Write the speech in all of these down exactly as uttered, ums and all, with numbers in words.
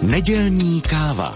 Nedělní káva.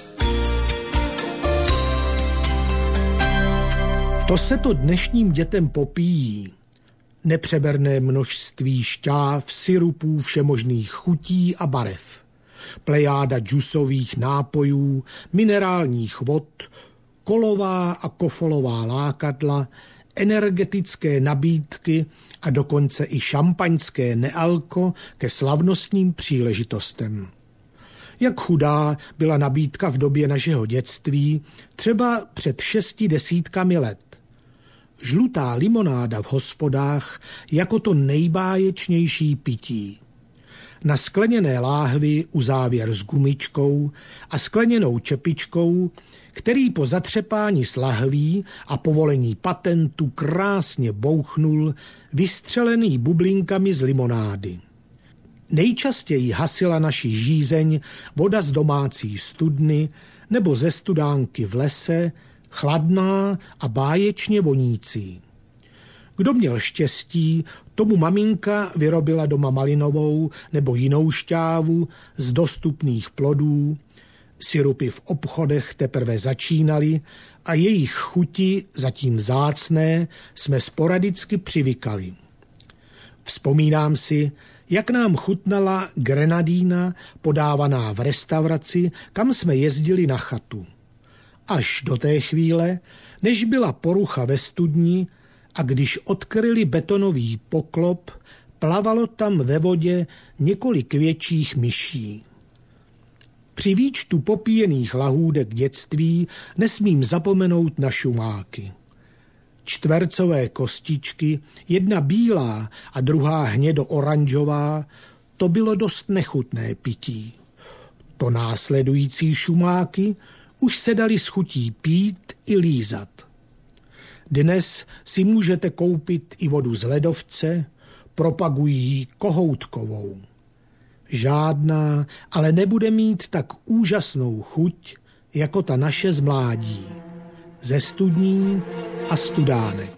To se to dnešním dětem popíjí. Nepřeberné množství šťáv, syrupů, všemožných chutí a barev. Plejáda džusových nápojů, minerálních vod, kolová a kofolová lákadla, energetické nabídky a dokonce i šampaňské nealko ke slavnostním příležitostem. Jak chudá byla nabídka v době našeho dětství, třeba před šesti desítkami let. Žlutá limonáda v hospodách jako to nejbáječnější pití. Na skleněné láhvi uzávěr s gumičkou a skleněnou čepičkou, který po zatřepání s lahví a povolení patentu krásně bouchnul, vystřelený bublinkami z limonády. Nejčastěji hasila naši žízeň voda z domácí studny nebo ze studánky v lese, chladná a báječně vonící. Kdo měl štěstí, tomu maminka vyrobila doma malinovou nebo jinou šťávu z dostupných plodů, syrupy v obchodech teprve začínaly a jejich chuti, zatím vzácné, jsme sporadicky přivykali. Vzpomínám si, jak nám chutnala grenadína podávaná v restauraci, kam jsme jezdili na chatu. Až do té chvíle, než byla porucha ve studni a když odkryli betonový poklop, plavalo tam ve vodě několik větších myší. Při výčtu popíjených lahůdek dětství nesmím zapomenout na šumáky. Čtvercové kostičky, jedna bílá a druhá hnědo-oranžová, to bylo dost nechutné pití. To následující šumáky už se dali s chutí pít i lízat. Dnes si můžete koupit i vodu z ledovce, propagují ji kohoutkovou. Žádná, ale nebude mít tak úžasnou chuť, jako ta naše z mládí. Ze studní a studánek.